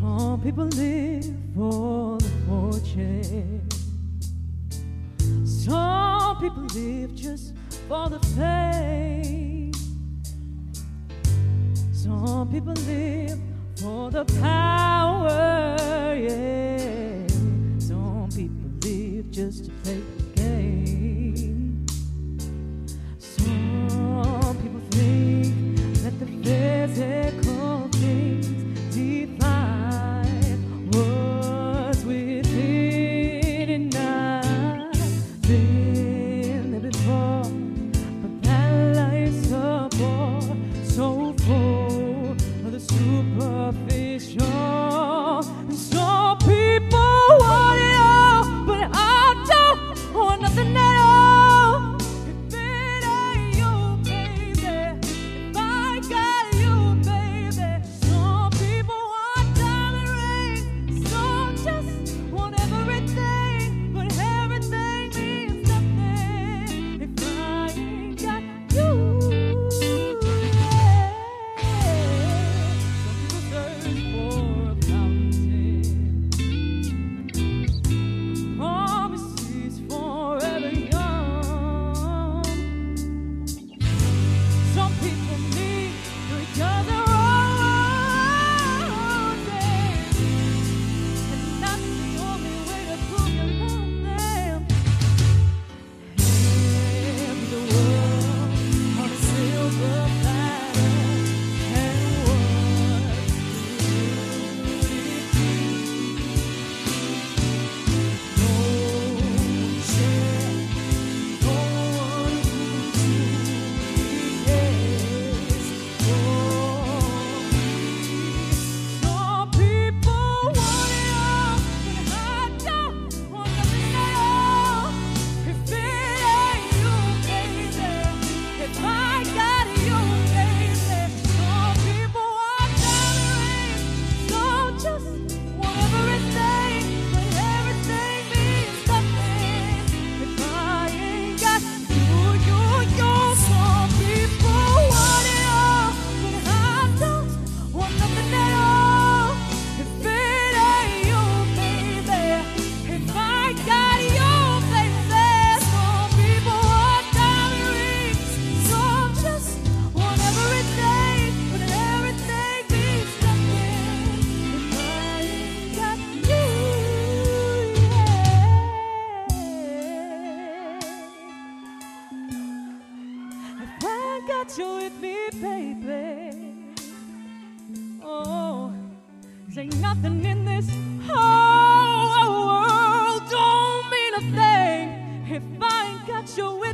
Some people live for the fortune. Some people live just for the fame. Some people live for the power, yeah. Some people live just to play the game. Some people think that the physical things define what's within, and I've been there before, but that life's a bore so full of the superficial. And some people want it all, but I don't want nothing at all. If it ain't you, baby, if I got you, baby. Some people want diamond rings, some just want everything, but everything means nothing if I ain't got you. Promises forever young. Some people need each other all day, and that's the only way to prove you love them. Hand the world on a silver platter, and what would it be? No share, no one who truly cares for me. Some people want it all, but I don't want nothing at all. If it ain't you, baby, if I got you, baby. Some people want diamond rings, some just want everything, but everything means nothing if I ain't got you. Some people want it all, but I don't want nothing at all. If it ain't you, baby, if I got you, baby. Some people want diamond rings, some just want everything, but everything means nothing if I ain't got you. If I got you with me, baby, oh, 'cause ain't nothing in this whole world don't mean a thing if I ain't got you with